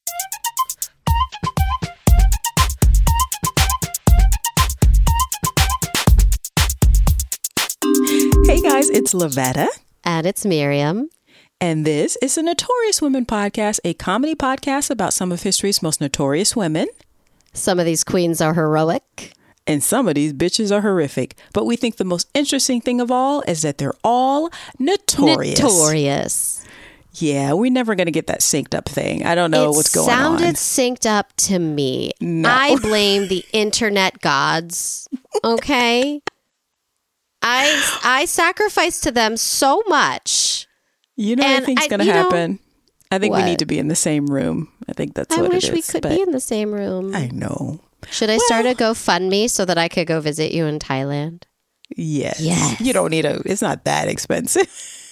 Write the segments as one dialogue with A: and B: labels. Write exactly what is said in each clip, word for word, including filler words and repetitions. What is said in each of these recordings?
A: Hey guys, it's Lavetta.
B: And it's Miriam.
A: And this is the Notorious Women Podcast, a comedy podcast about some of history's most notorious women.
B: Some of these queens are heroic.
A: And some of these bitches are horrific. But we think the most interesting thing of all is that they're all notorious.
B: Notorious.
A: Yeah, we're never going to get that synced up thing. I don't know
B: it
A: what's going on.
B: It sounded synced up to me.
A: No.
B: I blame the internet gods. Okay? I I sacrifice to them so much.
A: You know what I think's going to happen? Know, I think
B: what?
A: we need to be in the same room. I think that's
B: I
A: what it is.
B: I wish we could be in the same room.
A: I know.
B: Should I
A: well,
B: start a GoFundMe so that I could go visit you in Thailand?
A: Yes.
B: Yes.
A: You don't need a, it's not that expensive.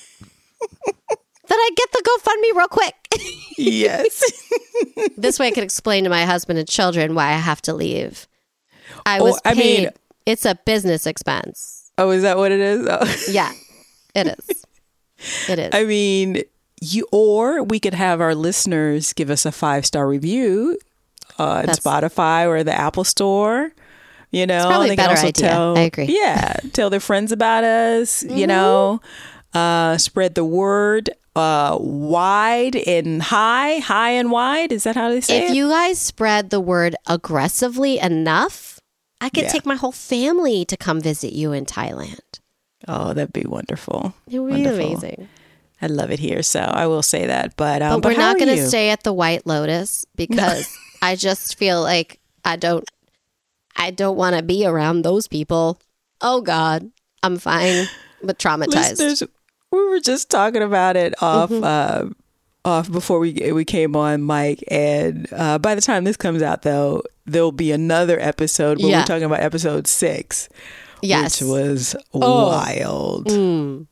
B: Then I get the GoFundMe real quick.
A: Yes.
B: This way I can explain to my husband and children why I have to leave. I was
A: oh, I
B: paid.
A: Mean,
B: it's a business expense.
A: Oh, is that what it is? Oh.
B: Yeah, it is. It is.
A: I mean, you or we could have our listeners give us a five-star review on That's, Spotify or the Apple Store. You know,
B: it's probably
A: they
B: a better
A: can also
B: idea.
A: tell,
B: I agree.
A: Yeah, tell their friends about us. Mm-hmm. You know, uh, spread the word uh, wide and high, high and wide. Is that how they say
B: if
A: it?
B: If you guys spread the word aggressively enough, I could yeah. take my whole family to come visit you in Thailand.
A: Oh, that'd be wonderful.
B: It would be amazing.
A: I love it here, so I will say that. But, um,
B: but,
A: but
B: we're not going
A: to
B: stay at the White Lotus because no. I just feel like I don't, I don't want to be around those people. Oh God, I'm fine, but traumatized.
A: Listeners, we were just talking about it off, mm-hmm. uh, off before we we came on, Mike. And uh, by the time this comes out, though, there'll be another episode where yeah. we're talking about episode six.
B: Yes.
A: Which was
B: oh.
A: wild.
B: Mm.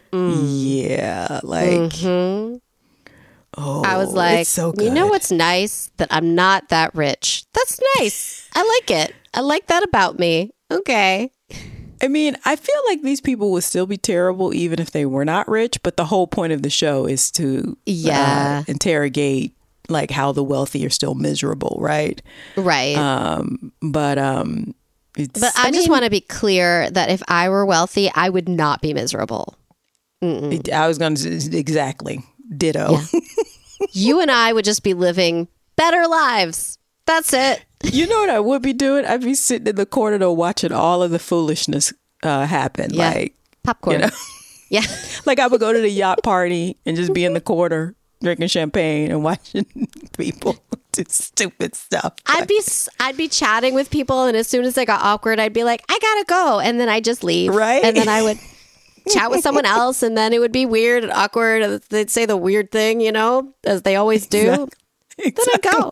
A: Yeah. Like,
B: mm-hmm.
A: oh,
B: I was like,
A: it's so good.
B: You know what's nice? That I'm not that rich. That's nice. I like it. I like that about me. Okay.
A: I mean, I feel like these people would still be terrible even if they were not rich. But the whole point of the show is to
B: yeah.
A: uh, interrogate like how the wealthy are still miserable. Right.
B: Right.
A: Um, but um, it's,
B: but I, I just mean, want to be clear that if I were wealthy, I would not be miserable.
A: Mm-mm. I was going to exactly ditto.
B: Yeah. You and I would just be living better lives. That's it.
A: You know what I would be doing? I'd be sitting in the corner though, watching all of the foolishness uh, happen.
B: Yeah.
A: Like
B: popcorn.
A: You know?
B: Yeah.
A: Like I would go to the yacht party and just be in the corner drinking champagne and watching people do stupid stuff.
B: I'd be I'd be chatting with people, and as soon as they got awkward, I'd be like, I gotta go, and then I just leave.
A: Right.
B: And then I would chat with someone else, and then it would be weird and awkward. And they'd say the weird thing, you know, as they always do. Exactly. Then I'd go.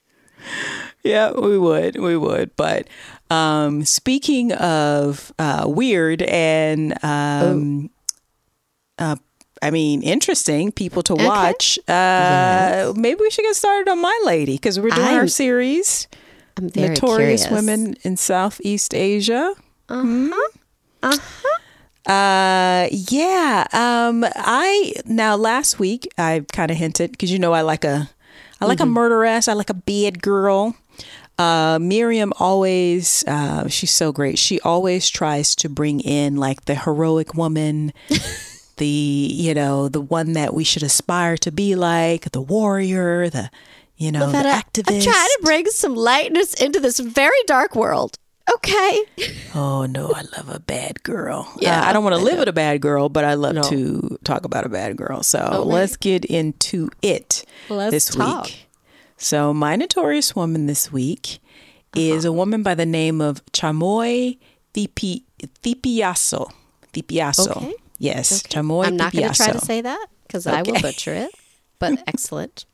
A: Yeah, we would. We would. But um, speaking of uh, weird and, um, uh, I mean, interesting people to
B: okay.
A: watch, uh, yes. maybe we should get started on My Lady because we're doing I'm, our series,
B: I'm very
A: Notorious
B: curious.
A: Women in Southeast Asia.
B: Uh-huh. Mm-hmm. Uh-huh.
A: Uh, yeah. Um, I, now last week I kind of hinted because, you know, I like a, I like mm-hmm. a murderess. I like a bad girl. Uh, Miriam always, uh, she's so great. She always tries to bring in like the heroic woman, the, you know, the one that we should aspire to be like, the warrior, the, you know,
B: Lavetta,
A: the activist.
B: I'm trying to bring some lightness into this very dark world. Okay.
A: Oh, no, I love a bad girl.
B: Yeah,
A: uh, I don't want to live with a bad girl, but I love
B: no.
A: to talk about a bad girl. So
B: okay.
A: let's get into it
B: let's
A: this
B: talk.
A: week. So my notorious woman this week uh-huh. is a woman by the name of Chamoy Thipi- Thipiasso. Thipiasso.
B: Okay.
A: Yes,
B: okay.
A: Chamoy
B: I'm not
A: going
B: to try to say that because okay. I will butcher it, but excellent.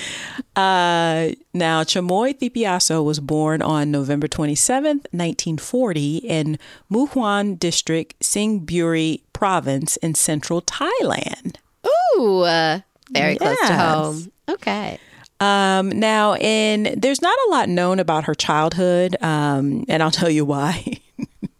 A: Uh, now, Chamoy Thipiasso was born on November twenty-seventh, nineteen forty in Muhuan District, Singburi Province in central Thailand.
B: Ooh, uh, very
A: yes.
B: close to home. Okay.
A: Um, now, and there's not a lot known about her childhood, um, and I'll tell you why.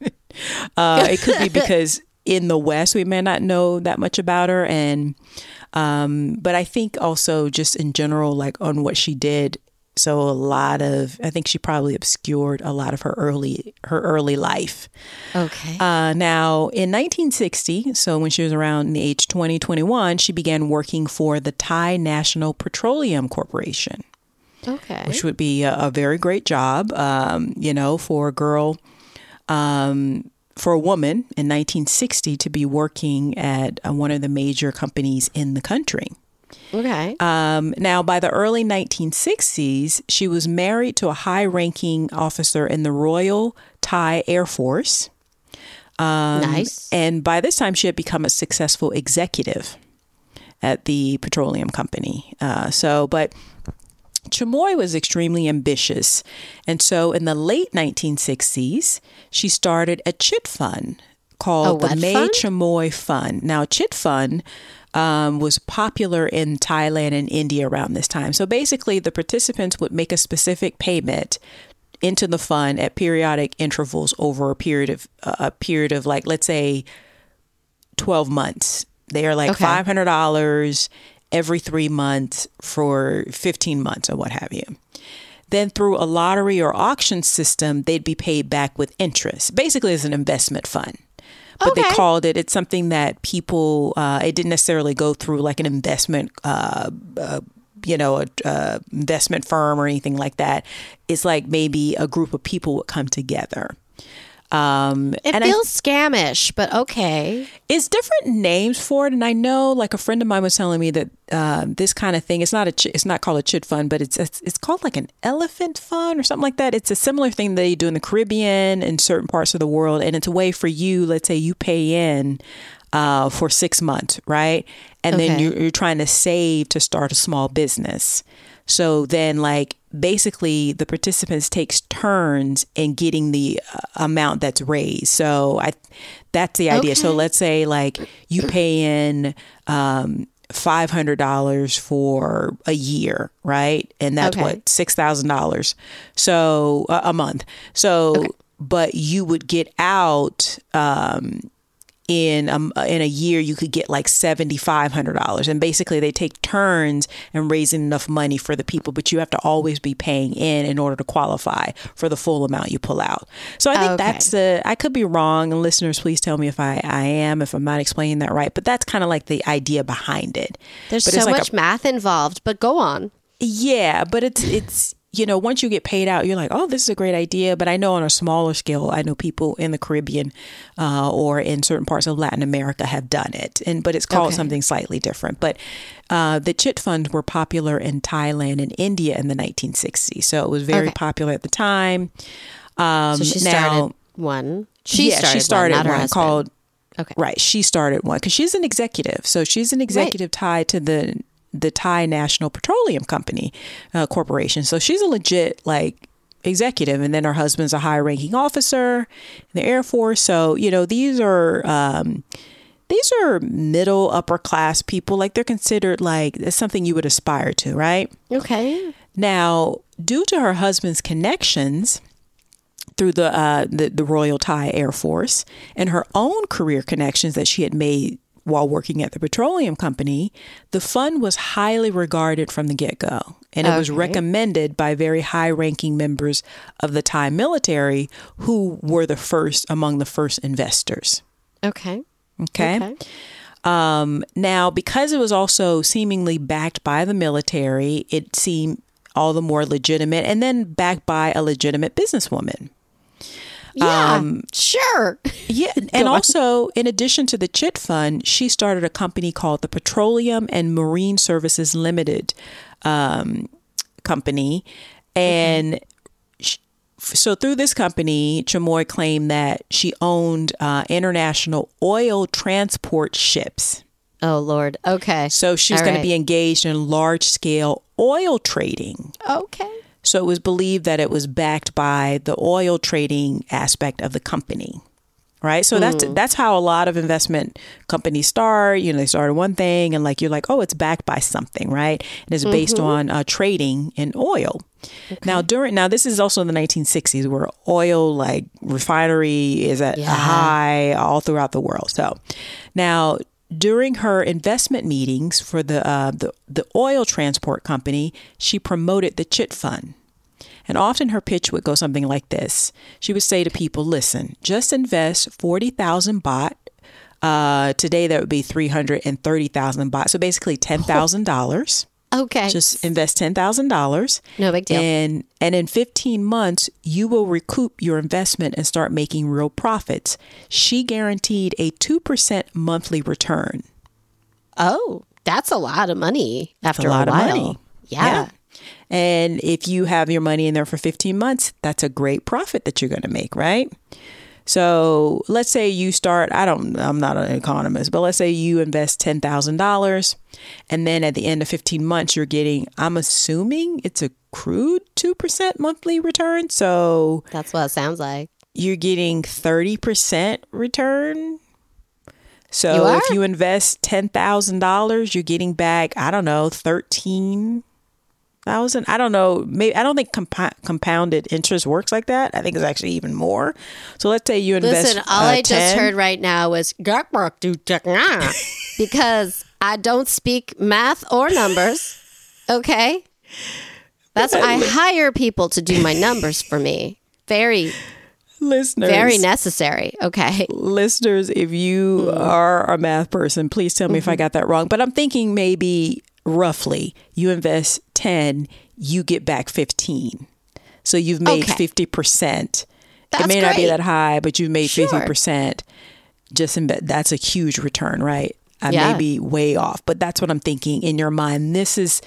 A: uh, it could be because in the West, we may not know that much about her, and Um, but I think also just in general, like on what she did. So a lot of, I think she probably obscured a lot of her early, her early life.
B: Okay.
A: Uh, now in nineteen sixty, so when she was around the age twenty, twenty-one, she began working for the Thai National Petroleum Corporation.
B: Okay.
A: Which would be a, a very great job, um, you know, for a girl, um, for a woman in nineteen sixty to be working at uh, one of the major companies in the country.
B: Okay.
A: Um, now, by the early nineteen sixties, she was married to a high-ranking officer in the Royal Thai Air Force. Um,
B: nice.
A: And by this time, she had become a successful executive at the petroleum company. Uh, so, but Chamoy was extremely ambitious. And so in the late nineteen sixties, she started a chit fund called
B: A
A: the
B: what
A: Mae
B: fund?
A: Chamoy Fund. Now, chit fund um, was popular in Thailand and India around this time. So basically, the participants would make a specific payment into the fund at periodic intervals over a period of uh, a period of like, let's say, twelve months. They are like
B: Okay.
A: five hundred dollars every three months for fifteen months or what have you. Then through a lottery or auction system, they'd be paid back with interest. Basically, it's an investment fund. But
B: Okay.
A: they called it, it's something that people, uh, it didn't necessarily go through like an investment, uh, uh, you know, a uh, investment firm or anything like that. It's like maybe a group of people would come together. Um,
B: It
A: and I-
B: feels scamish, but okay.
A: It's different names for it, and I know, like a friend of mine was telling me that uh, this kind of thing. It's not a. Ch- it's not called a chit fund, but it's, it's it's called like an elephant fund or something like that. It's a similar thing they do in the Caribbean and certain parts of the world, and it's a way for you. Let's say you pay in uh, for six months, right, and then
B: Okay.
A: you're, you're trying to save to start a small business. So then, like, basically the participants takes turns in getting the uh, amount that's raised. So I, that's the idea. So
B: Okay.
A: let's say like you pay in um, five hundred dollars for a year, right? And that's
B: Okay.
A: what, six thousand dollars. So uh, a month. So,
B: Okay.
A: but you would get out, um, in um, in a year you could get like seven thousand five hundred dollars, and basically they take turns in raising enough money for the people, but you have to always be paying in in order to qualify for the full amount you pull out. So I think
B: Okay.
A: that's the, I could be wrong, and listeners, please tell me if I, I am, if I'm not explaining that right, but that's kind of like the idea behind it.
B: There's
A: But
B: so
A: it's like
B: much
A: a-
B: math involved, but go on.
A: Yeah, but it's it's you know, once you get paid out, you're like, oh, this is a great idea. But I know on a smaller scale, I know people in the Caribbean uh, or in certain parts of Latin America have done it, and but it's called
B: Okay.
A: something slightly different. But uh, the chit funds were popular in Thailand and India in the nineteen sixties, so it was very
B: Okay.
A: popular at the time. Um,
B: So she
A: now,
B: started one. She
A: yeah,
B: started
A: she started
B: one, not her
A: one
B: husband.
A: called.
B: Okay.
A: Right, she started one because she's an executive, so she's an executive tied to the the Thai National Petroleum Company uh, Corporation. So she's a legit like executive, and then her husband's a high-ranking officer in the Air Force. So you know these are um, these are middle upper class people. Like they're considered like it's something you would aspire to, right?
B: Okay.
A: Now, due to her husband's connections through the, uh, the the Royal Thai Air Force and her own career connections that she had made while working at the petroleum company, the fund was highly regarded from the get-go. And it was
B: Okay.
A: recommended by very high-ranking members of the Thai military who were the first among the first investors.
B: Okay.
A: Okay.
B: Okay.
A: Um, now, because it was also seemingly backed by the military, it seemed all the more legitimate, and then backed by a legitimate businesswoman.
B: Yeah.
A: Um,
B: sure.
A: Yeah. And also, in addition to the chit fund, she started a company called the Petroleum and Marine Services Limited um, company. And sh so through this company, Chamoy claimed that she owned uh, international oil transport ships.
B: Oh Lord. Okay.
A: So she was
B: All
A: going
B: right.
A: to be engaged in large scale oil trading.
B: Okay.
A: So it was believed that it was backed by the oil trading aspect of the company, right? So that's that's how a lot of investment companies start. You know, they started one thing, and like you're like, oh, it's backed by something, right? And it's based on uh, trading in oil. Now, during now this is also in the nineteen sixties, where oil like refinery is at a
B: Yeah.
A: high all throughout the world. So now, during her investment meetings for the, uh, the the oil transport company, she promoted the chit fund. And often her pitch would go something like this. She would say to people, listen, just invest forty thousand baht. Uh, today, that would be three hundred thirty thousand baht. So basically ten thousand dollars.
B: Okay.
A: Just invest ten thousand dollars.
B: No big deal.
A: And, and in fifteen months, you will recoup your investment and start making real profits. She guaranteed a two percent monthly return.
B: Oh, that's a lot of money after
A: a lot
B: a while.
A: of money.
B: Yeah.
A: yeah. And if you have your money in there for fifteen months, that's a great profit that you're going to make, right? So let's say you start, I don't, I'm not an economist, but let's say you invest ten thousand dollars and then at the end of fifteen months, you're getting, I'm assuming it's a crude two percent monthly return. So
B: that's what it sounds like.
A: You're getting thirty percent return. So
B: you
A: if you invest ten thousand dollars, you're getting back, I don't know, thirteen thousand. I don't know. Maybe I don't think comp- compounded interest works like that. I think it's actually even more. So let's say you invest.
B: Listen, all
A: uh,
B: I just
A: ten
B: heard right now was because I don't speak math or numbers. Okay, that's why I hire people to do my numbers for me. Very.
A: Listeners,
B: very necessary. Okay.
A: Listeners, if you mm. are a math person, please tell me mm-hmm. if I got that wrong. But I'm thinking maybe roughly you invest ten, you get back fifteen. So you've made okay. fifty percent.
B: That's
A: it may
B: great.
A: not be that high, but you've made
B: sure.
A: fifty percent. Just in, that's a huge return, right? I
B: yeah.
A: may be way off, but that's what I'm thinking in your mind. This is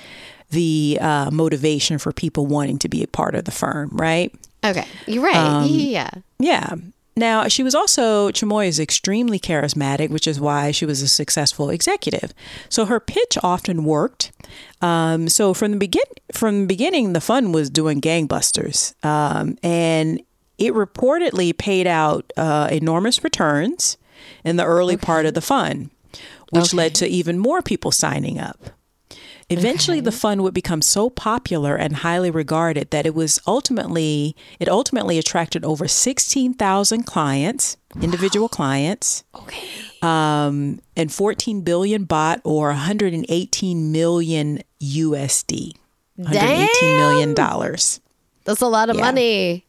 A: the uh, motivation for people wanting to be a part of the firm, right?
B: Okay. You're right. Um, yeah.
A: Yeah. Now, she was also, Chamoy is extremely charismatic, which is why she was a successful executive. So her pitch often worked. Um, so from the begin, from the beginning, the fund was doing gangbusters. Um, and it reportedly paid out uh, enormous returns in the early okay. part of the fund, which okay. led to even more people signing up. Eventually, okay. the fund would become so popular and highly regarded that it was ultimately, it ultimately attracted over sixteen thousand clients, wow. individual clients,
B: okay.
A: um, and fourteen billion baht or one hundred eighteen million U S D, one hundred eighteen million dollars.
B: That's a lot of yeah. money.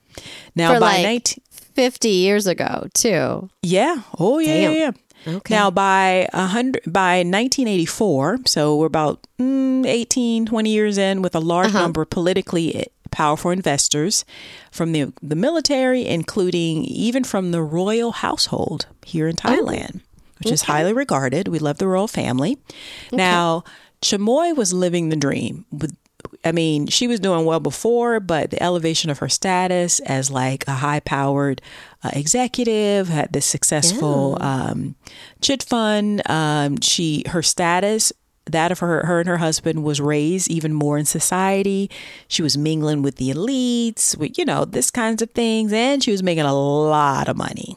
A: Now,
B: For
A: by
B: like
A: nineteen
B: fifty years ago, too.
A: Yeah. Oh, yeah,
B: Damn.
A: yeah, yeah.
B: Okay.
A: Now, by a hundred, by nineteen eighty-four, so we're about mm, eighteen, twenty years in with a large uh-huh. number of politically powerful investors from the, the military, including even from the royal household here in Thailand, oh. which okay. is highly regarded. We love the royal family. Okay. Now, Chamoy was living the dream. With, I mean, she was doing well before, but the elevation of her status as like a high-powered uh, executive, had this successful yeah. um, chit fund. Um, she, her status, that of her, her and her husband was raised even more in society. She was mingling with the elites, with, you know, this kinds of things. And she was making a lot of money.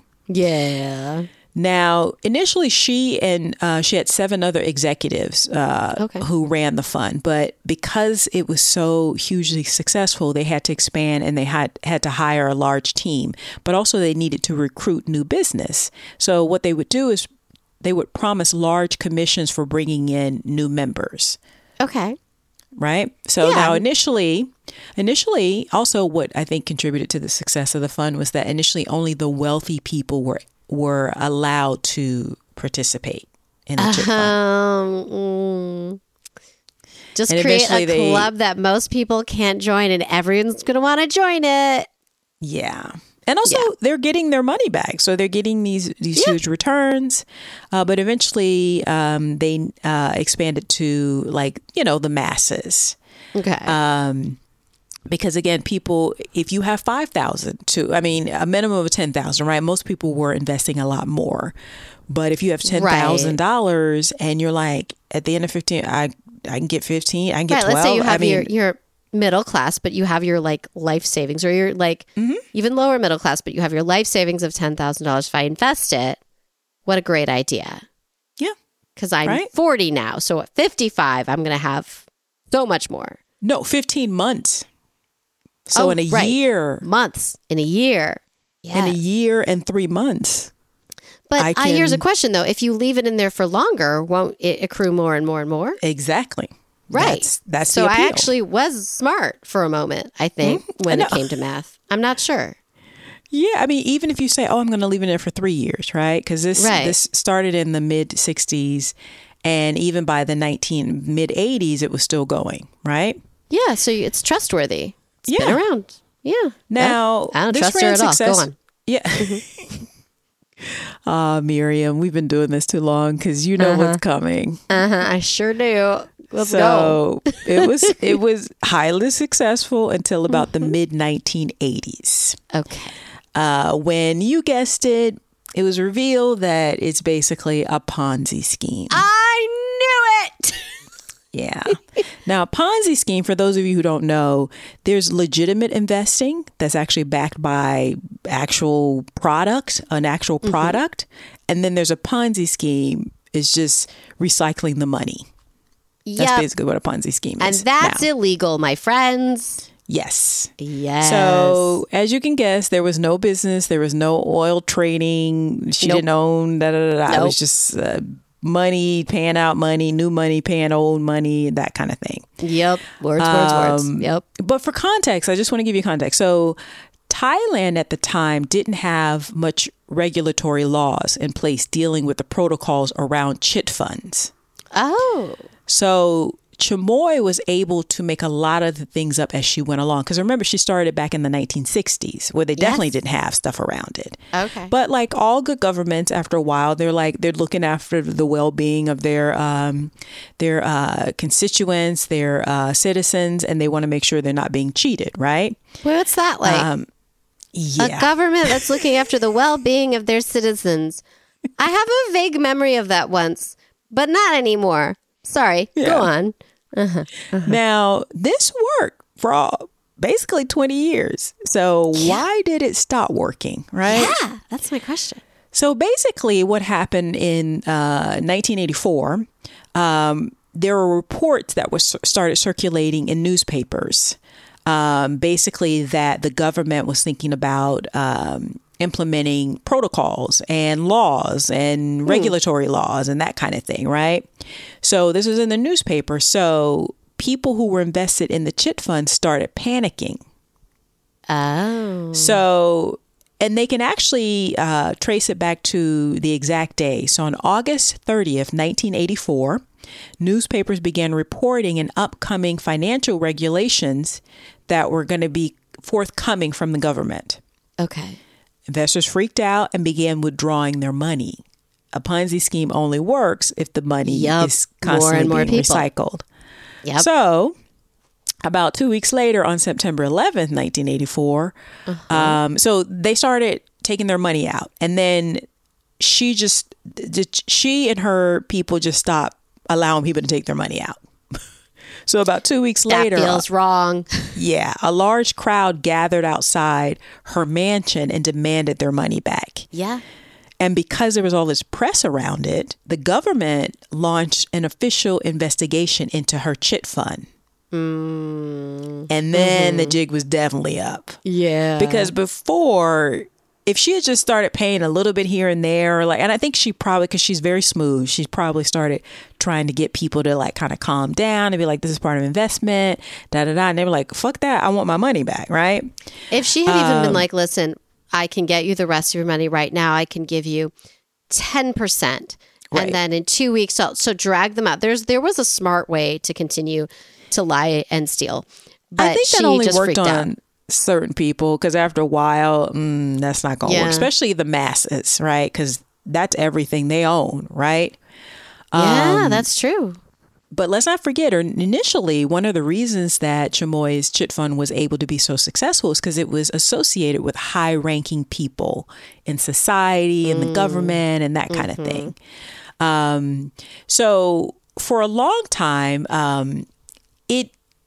B: Yeah.
A: Now, initially, she and uh, she had seven other executives uh,
B: okay.
A: who ran the fund. But because it was so hugely successful, they had to expand and they had, had to hire a large team. But also they needed to recruit new business. So what they would do is they would promise large commissions for bringing in new members.
B: Okay.
A: Right. So
B: yeah.
A: now initially, initially, also what I think contributed to the success of the fund was that initially only the wealthy people were were allowed to participate in the chit fund.
B: Um, mm. Just and create a they, club that most people can't join and everyone's going to want to join it.
A: Yeah. And also
B: yeah.
A: they're getting their money back. So they're getting these, these
B: yeah.
A: huge returns. Uh, but eventually um, they uh, expanded to like, you know, the masses.
B: Okay.
A: Um, Because again, people, if you have five thousand to, I mean, a minimum of ten thousand, right? Most people were investing a lot more. But if you have ten thousand dollars right. and you're like, at the end of fifteen, I, I can get fifteen, I can get
B: right,
A: twelve.
B: Let's say you have
A: I mean,
B: your, your middle class, but you have your like life savings, or you're like mm-hmm. even lower middle class, but you have your life savings of ten thousand dollars. If I invest it, what a great idea.
A: Yeah.
B: Because I'm
A: right?
B: forty now. So at fifty-five, I'm going to have so much more.
A: No, fifteen months. So
B: oh,
A: in a
B: right.
A: year.
B: Months. In a year.
A: Yes. In a year and three months.
B: But
A: I
B: uh,
A: can,
B: here's a question, though. If you leave it in there for longer, won't it accrue more and more and more?
A: Exactly.
B: Right.
A: That's, that's
B: so
A: the appeal.
B: I actually was smart for a moment, I think, mm-hmm. when it came to math. I'm not sure.
A: Yeah. I mean, even if you say, oh, I'm going to leave it in there for three years, right? Because this,
B: right.
A: this started in the mid sixties. And even by the nineteen mid eighties, it was still going, right?
B: Yeah. So it's trustworthy. It's
A: yeah.
B: been around. Yeah.
A: Now,
B: I don't
A: this
B: trust her at
A: success-
B: all. Go on.
A: Yeah. Ah, uh, Miriam, we've been doing this too long because you know uh-huh. what's coming.
B: Uh-huh. I sure do. Let's
A: so
B: go.
A: it was it was highly successful until about mm-hmm. the mid nineteen eighties.
B: Okay.
A: Uh, when you guessed it, it was revealed that it's basically a Ponzi scheme.
B: I knew it.
A: Yeah. Now, a Ponzi scheme, for those of you who don't know, there's legitimate investing that's actually backed by actual product, an actual product. Mm-hmm. And then there's a Ponzi scheme. It's just recycling the money. That's yep. basically what a Ponzi scheme is.
B: And that's now. illegal, my friends.
A: Yes.
B: Yes.
A: So, as you can guess, there was no business. There was no oil trading. She nope. didn't own da da da da. Nope. It was just uh, money, paying out money, new money, paying old money, that kind of thing.
B: Yep. Words, um, words, words. Yep.
A: But for context, I just want to give you context. So, Thailand at the time didn't have much regulatory laws in place dealing with the protocols around chit funds.
B: Oh.
A: So Chamoy was able to make a lot of the things up as she went along. Because remember, she started back in the nineteen sixties, where they yes. definitely didn't have stuff around it.
B: Okay.
A: But like all good governments, after a while, they're like they're looking after the well-being of their um, their uh, constituents, their uh, citizens, and they want to make sure they're not being cheated, right?
B: What's that like? Um,
A: yeah.
B: A government that's looking after the well-being of their citizens. I have a vague memory of that once, but not anymore. Sorry, yeah. Go on. Uh-huh, uh-huh.
A: Now, this worked for all, basically twenty years. So yeah. why did it stop working, right?
B: Yeah, that's my question.
A: So basically what happened in uh, nineteen eighty-four, um, there were reports that were started circulating in newspapers, um, basically that the government was thinking about um, implementing protocols and laws and hmm. regulatory laws and that kind of thing, right? So this was in the newspaper. So people who were invested in the chit fund started panicking.
B: Oh.
A: So, and they can actually uh, trace it back to the exact day. So on August thirtieth, nineteen eighty-four, newspapers began reporting an upcoming financial regulations that were going to be forthcoming from the government.
B: Okay.
A: Investors freaked out and began withdrawing their money. A Ponzi scheme only works if the money
B: yep.
A: is constantly
B: more and
A: being
B: more
A: recycled.
B: Yep.
A: So about two weeks later, on September eleventh, nineteen eighty-four, uh-huh. um, so they started taking their money out. And then she just, she and her people just stopped allowing people to take their money out. So about two weeks
B: that
A: later,
B: that feels wrong.
A: Yeah, a large crowd gathered outside her mansion and demanded their money back.
B: Yeah.
A: And because there was all this press around it, the government launched an official investigation into her chit fund.
B: Mm.
A: And then
B: mm-hmm.
A: the jig was definitely up.
B: Yeah.
A: Because before, if she had just started paying a little bit here and there, like, and I think she probably, because she's very smooth, she probably started trying to get people to like kind of calm down and be like, this is part of investment, da da da. And they were like, fuck that, I want my money back, right?
B: If she had um, even been like, listen, I can get you the rest of your money right now. I can give you ten percent. Right. And then in two weeks, I'll, so drag them out. There's There was a smart way to continue to lie and steal. But
A: I think that
B: she
A: only
B: just
A: worked on
B: out.
A: certain people, because after a while, mm, that's not going to
B: yeah.
A: work, especially the masses, right? Because that's everything they own, right?
B: Yeah,
A: um,
B: that's true.
A: But let's not forget, or initially, one of the reasons that Chamoy's chit fund was able to be so successful is because it was associated with high-ranking people in society and mm. the government and that kind mm-hmm. of thing. Um, so for a long time, um, it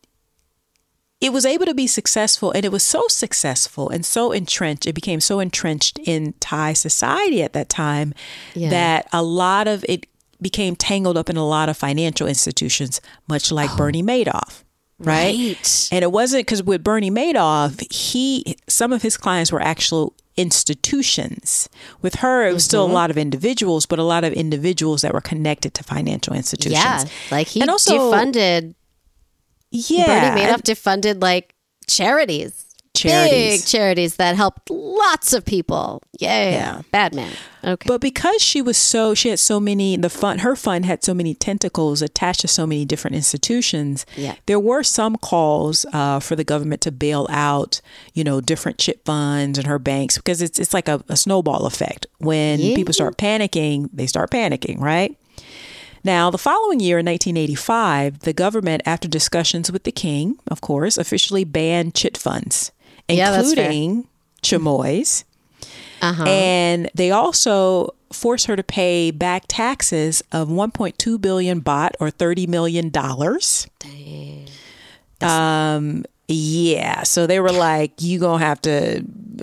A: it was able to be successful, and it was so successful and so entrenched. It became so entrenched in Thai society at that time yeah. that a lot of it became tangled up in a lot of financial institutions, much like oh, Bernie Madoff, right?
B: right?
A: And it wasn't because with Bernie Madoff, he some of his clients were actual institutions. With her, it was mm-hmm. still a lot of individuals, but a lot of individuals that were connected to financial institutions.
B: Yeah, like he
A: and also,
B: defunded.
A: Yeah.
B: Bernie Madoff defunded like charities.
A: Charities.
B: Big charities that helped lots of people. Yeah, yeah. Bad man. Okay.
A: But because she was so, she had so many, the fund, her fund had so many tentacles attached to so many different institutions.
B: Yeah.
A: There were some calls uh, for the government to bail out, you know, different chip funds and her banks, because it's it's like a, a snowball effect. When yeah. people start panicking, they start panicking, right? Now, the following year, in nineteen eighty-five, the government, after discussions with the king, of course, officially banned chit funds, including yeah, chamois. Uh-huh. And they also forced her to pay back taxes of one point two billion baht, or thirty million dollars.
B: Dang.
A: Um, yeah. So they were like, you going to have to,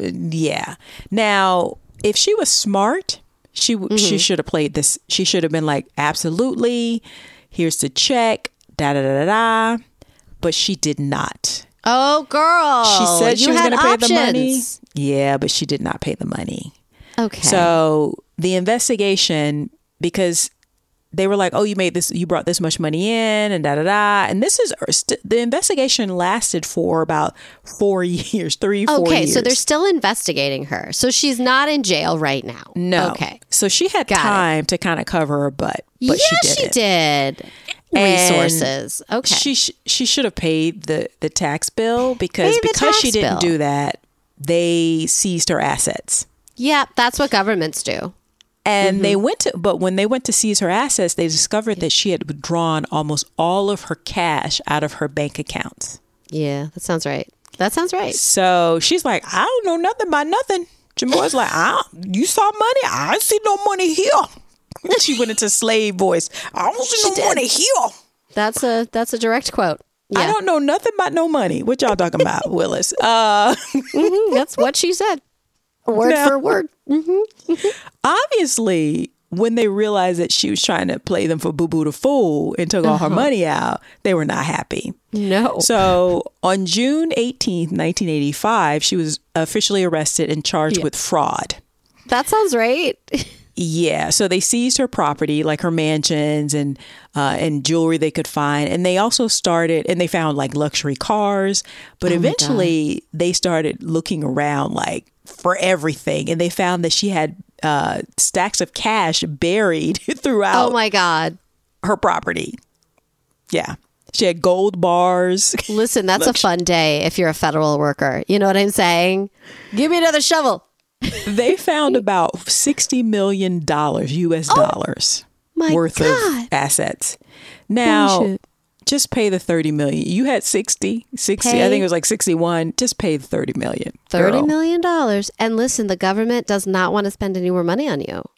A: yeah. Now, if she was smart, she mm-hmm. she should have played this. She should have been like, absolutely, here's the check, da da da da da. But she did not.
B: Oh, girl.
A: She said she
B: you
A: was going to pay
B: options.
A: the money. Yeah, but she did not pay the money.
B: Okay.
A: So the investigation, because they were like, oh, you made this, you brought this much money in and da da da. And this is, the investigation lasted for about four years, three, four
B: okay,
A: years.
B: Okay, so they're still investigating her. So she's not in jail right now.
A: No.
B: Okay.
A: So she had
B: Got
A: time
B: it.
A: to kind of cover her butt, but
B: yeah,
A: she didn't.
B: she did. Resources. And okay.
A: She sh- she should have paid the, the tax bill, because because she didn't
B: bill.
A: do that, they seized her assets.
B: Yeah, that's what governments do.
A: And
B: mm-hmm.
A: they went to, but when they went to seize her assets, they discovered that she had withdrawn almost all of her cash out of her bank accounts.
B: Yeah, that sounds right. That sounds right.
A: So she's like, I don't know nothing about nothing. Jamoy's like, I don't, you saw money? I don't see no money here. She went into slave voice. I don't see no money here.
B: That's a that's a direct quote. Yeah.
A: I don't know nothing about no money. What y'all talking about, Willis? Uh,
B: mm-hmm, that's what she said. Word now, for word. Mm-hmm.
A: Obviously, when they realized that she was trying to play them for Boo Boo the Fool and took all uh-huh. her money out, they were not happy.
B: No.
A: So on June eighteenth, nineteen eighty-five, she was officially arrested and charged yeah. with fraud.
B: That sounds right.
A: Yeah. So they seized her property, like her mansions and uh, and jewelry they could find. And they also started, and they found like luxury cars. But oh eventually they started looking around like for everything. And they found that she had uh, stacks of cash buried throughout.
B: Oh my God.
A: Her property. Yeah. She had gold bars.
B: Listen, that's a fun day if you're a federal worker. You know what I'm saying? Give me another shovel.
A: They found about sixty million dollars, U S dollars
B: oh,
A: worth
B: God.
A: of assets. Now,
B: Bullshit.
A: Just pay the thirty million. You had sixty, sixty, pay. I think it was like sixty-one. Just pay the thirty million.
B: thirty girl. Million dollars. And listen, the government does not want to spend any more money on you.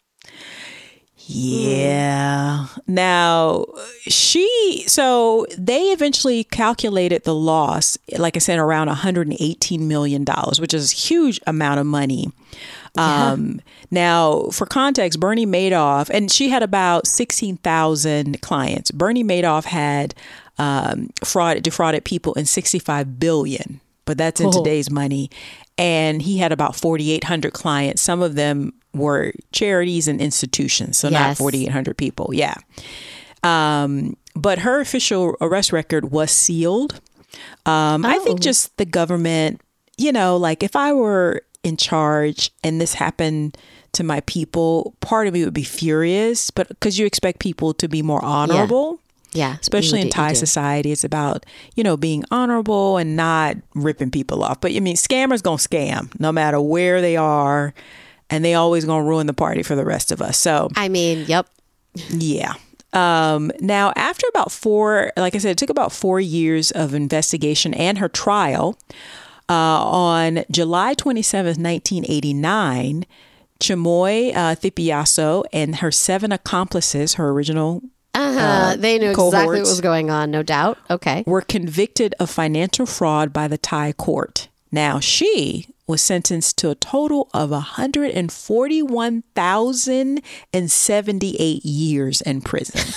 A: Yeah. Mm. Now, she, so they eventually calculated the loss, like I said, around one hundred eighteen million dollars, which is a huge amount of money. Yeah. Um, now, for context, Bernie Madoff, and she had about sixteen thousand clients. Bernie Madoff had um, fraud, defrauded people in sixty-five billion dollars, but that's in oh. today's money. And he had about forty-eight hundred clients. Some of them were charities and institutions, so yes. not forty-eight hundred people. Yeah. Um, but her official arrest record was sealed. Um, oh. I think just the government, you know, like if I were in charge and this happened to my people, part of me would be furious, but because you expect people to be more honorable.
B: Yeah. Yeah,
A: especially in Thai society, it's about, you know, being honorable and not ripping people off. But I mean, scammers gonna scam no matter where they are, and they always gonna ruin the party for the rest of us. So
B: I mean, yep,
A: yeah. Um, now, after about four, like I said, it took about four years of investigation and her trial. Uh, on July twenty-seventh, nineteen eighty-nine, Chamoy uh, Thipiaso and her seven accomplices, her original
B: Uh-huh. Uh, they knew exactly what was going on, no doubt. Okay.
A: Were convicted of financial fraud by the Thai court. Now, she was sentenced to a total of one hundred forty-one thousand seventy-eight years in prison.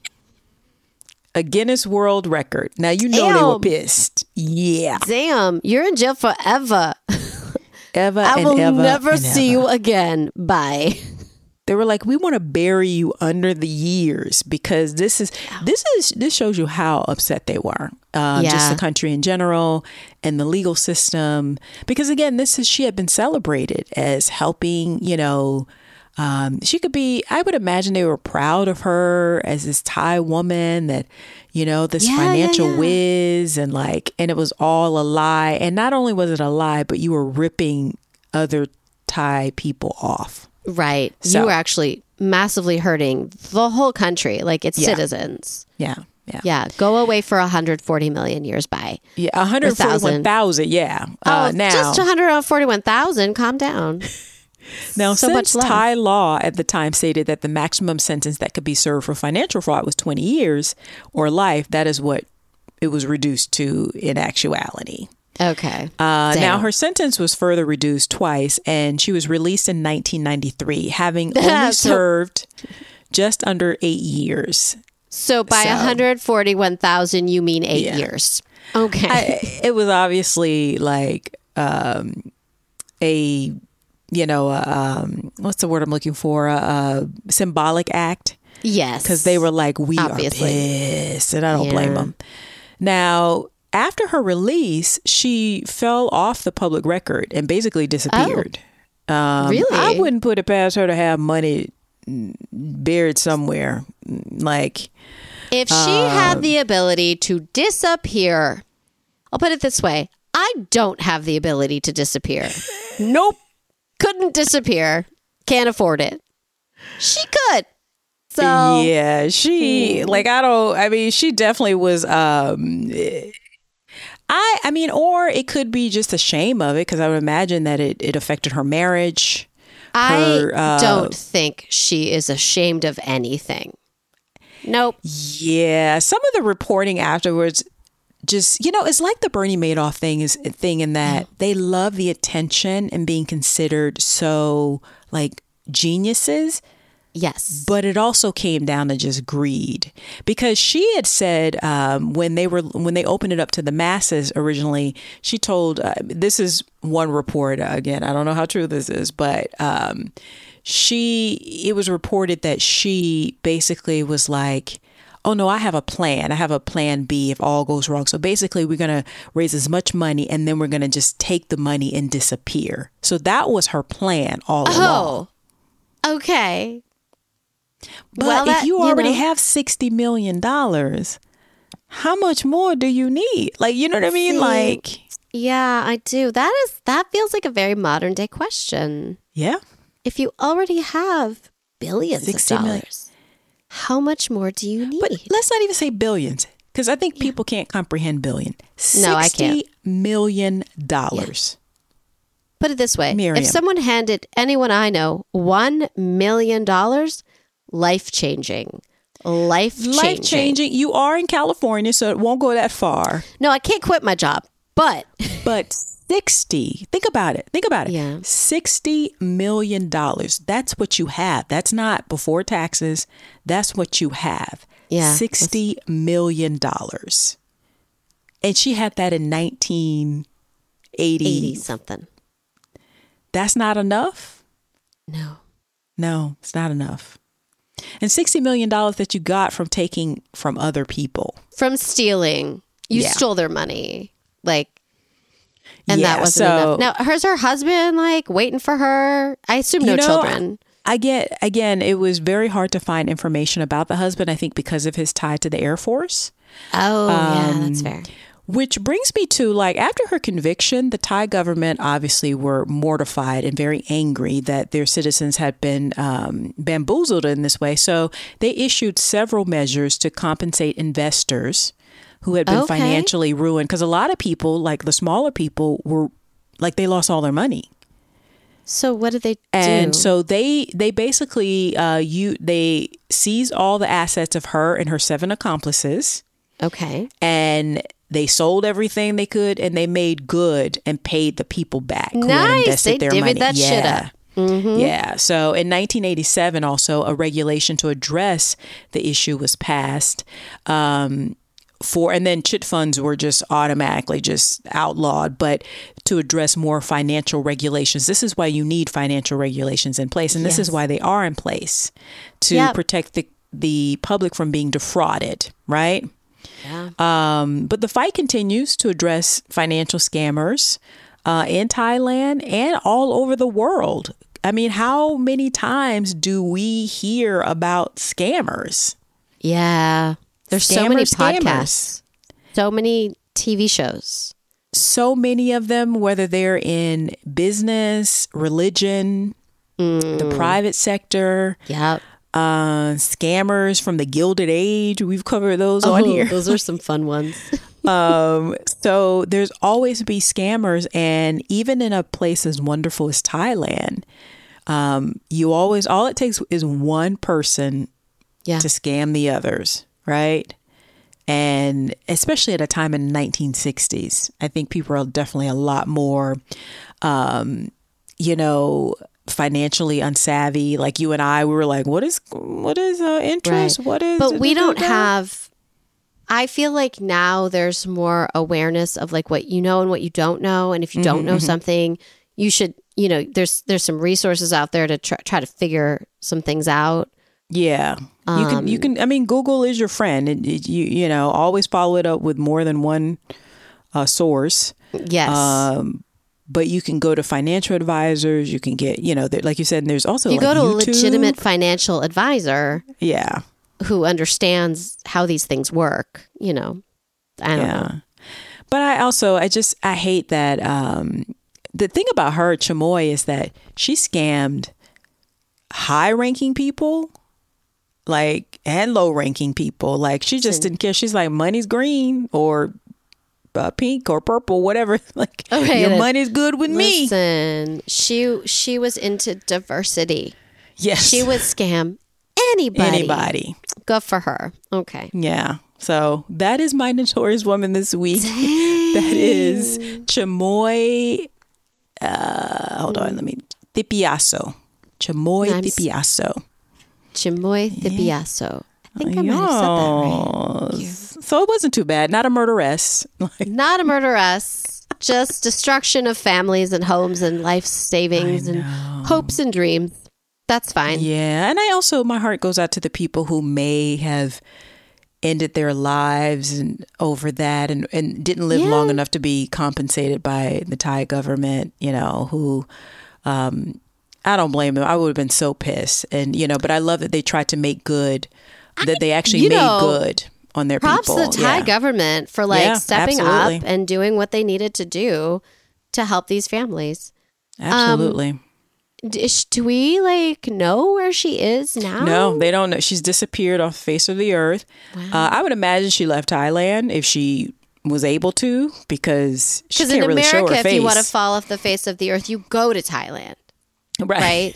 A: A Guinness World Record. Now, you know Damn. They were pissed. Yeah.
B: Damn, you're in jail forever.
A: Ever
B: I
A: and
B: will
A: ever
B: never
A: and
B: see
A: ever.
B: you again. Bye.
A: They were like, we want to bury you under the years because this is this is this shows you how upset they were. Um,
B: Yeah.
A: Just the country in general and the legal system. Because again, this is she had been celebrated as helping, you know, um, she could be, I would imagine they were proud of her as this Thai woman that, you know, this
B: Yeah, yeah,
A: financial
B: yeah.
A: whiz and like, and it was all a lie. And not only was it a lie, but you were ripping other Thai people off.
B: Right.
A: So-
B: You were actually massively hurting the whole country, like its
A: Yeah.
B: citizens.
A: Yeah. Yeah.
B: Yeah. Go away for one hundred forty million years. Bye.
A: Yeah. one hundred forty-one thousand. Yeah. Uh,
B: oh,
A: now,
B: just one hundred forty-one thousand. Calm down.
A: now
B: so much
A: since
B: less.
A: Thai law at the time stated that the maximum sentence that could be served for financial fraud was twenty years or life, that is what it was reduced to in actuality.
B: Okay.
A: Uh,
B: Damn.
A: now, her sentence was further reduced twice, and she was released in nineteen ninety-three, having only
B: So-
A: served just under eight years.
B: So by
A: So-
B: one hundred forty-one thousand, you mean eight
A: Yeah.
B: years. Okay.
A: I, it was obviously like um, a, you know, a, um, what's the word I'm looking for? A, a symbolic act.
B: yes.
A: Because they were like, we
B: Obviously.
A: are pissed, and I don't
B: Yeah.
A: blame them. Now, after her release, she fell off the public record and basically disappeared. Um,
B: Really?
A: I wouldn't put it past her to have money buried somewhere. Like,
B: If she
A: Um,
B: had the ability to disappear, I'll put it this way. I don't have the ability to disappear. Nope. Couldn't disappear. Can't afford it. She could. So
A: yeah, she, like, I don't, I mean, she definitely was, um, I, I mean, or it could be just a shame of it because I would imagine that it, it affected her marriage. her,
B: I
A: uh,
B: don't think she is ashamed of anything. Nope.
A: Yeah, some of the reporting afterwards, just you know, it's like the Bernie Madoff thing is thing in that they love the attention and being considered so like geniuses,
B: Yes.
A: but it also came down to just greed because she had said um, when they were when they opened it up to the masses originally, she told uh, this is one report again. I don't know how true this is, but. Um, She, it was reported that she basically was like, oh no, I have a plan. I have a plan B if all goes wrong. So basically we're going to raise as much money and then we're going to just take the money and disappear. So that was her plan all along.
B: Oh, okay.
A: But
B: well,
A: if
B: that-
A: you
B: you
A: already
B: know.
A: have sixty million dollars, how much more do you need? Like, you know what I mean?
B: See,
A: Like,
B: Yeah, I do. That is that feels like a very modern day question.
A: yeah.
B: If you already have billions of
A: sixty million.
B: dollars, how much more do you need?
A: But let's not even say billions because I think people can't comprehend billion.
B: No, I can't.
A: sixty million dollars.
B: Put it this way.
A: Miriam.
B: If someone handed anyone I know one million dollars, life-changing. Life-changing.
A: Life changing. You are in California, so it won't go that far.
B: No, I can't quit my job, but
A: But sixty, think about it. Think about it.
B: Yeah.
A: sixty million dollars. That's what you have. That's not before taxes. That's what you have.
B: Yeah.
A: sixty million dollars. And she had that in nineteen eighty.
B: eighty something.
A: That's not enough?
B: No.
A: No, it's not enough. And sixty million dollars that you got from taking from other people.
B: From stealing. You
A: Yeah.
B: stole their money. Like, and
A: Yeah,
B: that wasn't
A: so-
B: enough. Now, hers her husband like waiting for her. I assume no
A: You know,
B: children.
A: I get, again, it was very hard to find information about the husband, I think because of his tie to the Air Force.
B: Oh, yeah,
A: Um,
B: that's fair.
A: Which brings me to, like, after her conviction, the Thai government obviously were mortified and very angry that their citizens had been um, bamboozled in this way. So they issued several measures to compensate investors who had been
B: Okay.
A: financially ruined. Because a lot of people, like the smaller people, were like they lost all their money.
B: So what did they do?
A: And so they they basically uh, you they seized all the assets of her and her seven accomplices.
B: Okay.
A: And they sold everything they could and they made good and paid the people back who had
B: Nice.
A: invested
B: They
A: their
B: divvied
A: money.
B: that
A: yeah.
B: shit up.
A: Yeah. So in nineteen eighty-seven, also a regulation to address the issue was passed. Um, for and then chit funds were just automatically just outlawed. But to address more financial regulations. This is why you need financial regulations in place. And this yes. is why they are in place to yep. protect the, the public from being defrauded, right? Yeah. Um, but the fight continues to address financial scammers uh, in Thailand and all over the world. I mean, how many times do we hear about scammers?
B: Yeah. There's Scammer, so many podcasts, scammers. So many T V shows.
A: So many of them, whether they're in business, religion, mm. the private sector.
B: Yep.
A: Uh, scammers from the Gilded Age. We've covered those oh, on here.
B: Those are some fun ones.
A: um, so there's always be scammers. And even in a place as wonderful as Thailand, um, you always, all it takes is one person yeah. to scam the others, right? And especially at a time in the nineteen sixties, I think people are definitely a lot more, um, you know, financially unsavvy. Like you and I, we were like, what is, what is uh, interest?
B: Right.
A: What is,
B: but we don't have, I feel like now there's more awareness of like what you know and what you don't know. And if you don't mm-hmm, know mm-hmm. something, you should, you know, there's, there's some resources out there to try, try to figure some things out.
A: Yeah. You can, you can, I mean, Google is your friend. It, it, you, you know, always follow it up with more than one uh, source.
B: Yes.
A: Um, but you can go to financial advisors. You can get, you know, like you said, and there's also
B: you
A: like
B: go to
A: YouTube.
B: a legitimate financial advisor.
A: Yeah.
B: Who understands how these things work, you know. I don't yeah. know.
A: But I also, I just, I hate that. Um, the thing about her, Chamoy, is that she scammed high ranking people. Like, and low ranking people. Like, she just didn't care. She's like, money's green or uh, pink or purple, whatever. Like, okay, your money's good with
B: listen,
A: me.
B: Listen, she she was into diversity.
A: Yes.
B: She would scam anybody.
A: Anybody.
B: Good for her. Okay.
A: Yeah. So that is my notorious woman this week. Dang. That is Chamoy. Uh, hold on. Let me. Thipiaso. Chamoy I'm Thipiaso.
B: Chamoy Thipiaso. I think I might have said that right.
A: So it wasn't too bad. Not a murderess.
B: Not a murderess. Just destruction of families and homes and life savings and hopes and dreams. That's fine.
A: Yeah. And I also, my heart goes out to the people who may have ended their lives and over that and, and didn't live yeah. long enough to be compensated by the Thai government, you know, who... um I don't blame them. I would have been so pissed. And, you know, but I love that they tried to make good, that they actually made know, good on their
B: props
A: people.
B: Props to the Thai yeah. government for like yeah, stepping absolutely. up and doing what they needed to do to help these families.
A: Absolutely.
B: Um, do we like know where she is now?
A: No, they don't know. She's disappeared off the face of the earth. Wow. Uh, I would imagine she left Thailand if she was able to, because she can't
B: in
A: really
B: America,
A: show her face.
B: If you want to fall off the face of the earth, you go to Thailand.
A: Right.
B: right.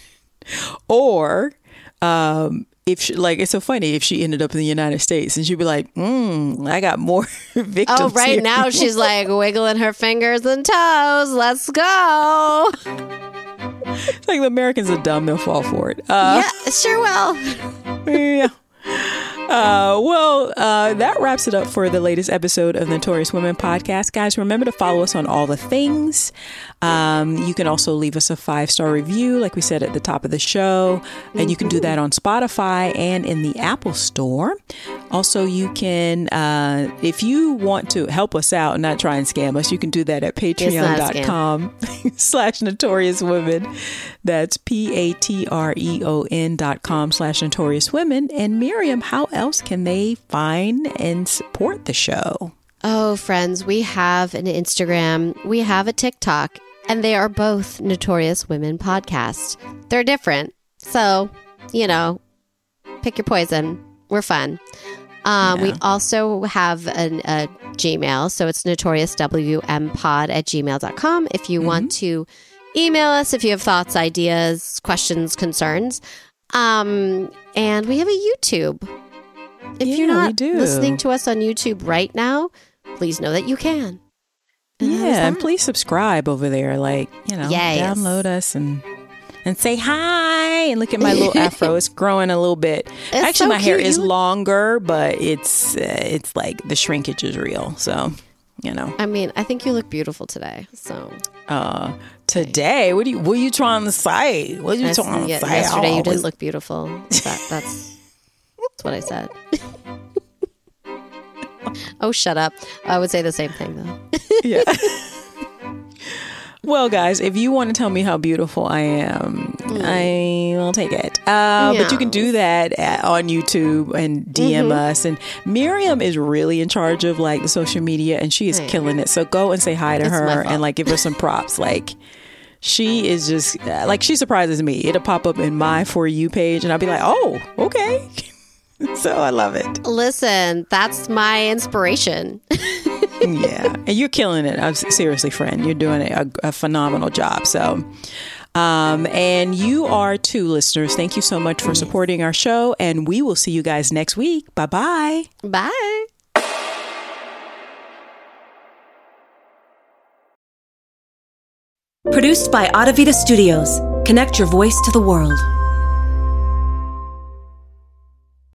A: Or um, if she, like, it's so funny if she ended up in the United States and she'd be like, mm, I got more victims.
B: Oh, right
A: here.
B: now she's like wiggling her fingers and toes. Let's go.
A: It's like the Americans are dumb. They'll fall for it. Uh,
B: yeah, sure will.
A: Yeah. Uh, well, uh, that wraps it up for the latest episode of the Notorious Women podcast. Guys, remember to follow us on all the things. Um, you can also leave us a five-star review, like we said at the top of the show. And you can do that on Spotify and in the Apple Store. Also, you can, uh, if you want to help us out and not try and scam us, you can do that at patreon.com slash notorious women. That's P-A-T-R-E-O-N dot com slash notorious women. And Miriam, how else can they find and support the show?
B: Oh, friends, we have an Instagram, we have a TikTok, and they are both Notorious Women podcasts. They're different. So, you know, pick your poison. We're fun. Um, yeah. We also have an, a Gmail, so it's notoriouswmpod at gmail dot com if you mm-hmm. want to email us if you have thoughts, ideas, questions, concerns. Um, and we have a YouTube. If
A: yeah,
B: you're not listening to us on YouTube right now, please know that you can.
A: And yeah, and please subscribe over there. Like, you know, yes. download us and and say hi. And look at my little afro; it's growing a little bit. It's Actually, so my cute. hair is longer, but it's uh, it's like the shrinkage is real. So you know.
B: I mean, I think you look beautiful today. So,
A: uh, today, what do you, what are you trying to say? What are you
B: That's,
A: trying
B: yeah,
A: to say?
B: yesterday, you
A: always...
B: didn't look beautiful. That, that's that's what I said. Oh, shut up! I would say the same thing though.
A: Yeah. Well, guys, if you want to tell me how beautiful I am, mm. I will take it. Uh, yeah. But you can do that at, on YouTube and D M mm-hmm. us. And Miriam is really in charge of like the social media, and she is right. killing it. So go and say hi to it's her and like give her some props. Like she is just uh, like she surprises me. It'll pop up in my For You page, and I'll be like, oh, okay. So I love it.
B: Listen, that's my inspiration.
A: Yeah, and you're killing it. I'm seriously, friend, you're doing a, a phenomenal job. So, um, and you are too, listeners. Thank you so much for supporting our show, and we will see you guys next week. Bye-bye.
B: Bye.
C: Produced by Audavita Studios. Connect your voice to the world.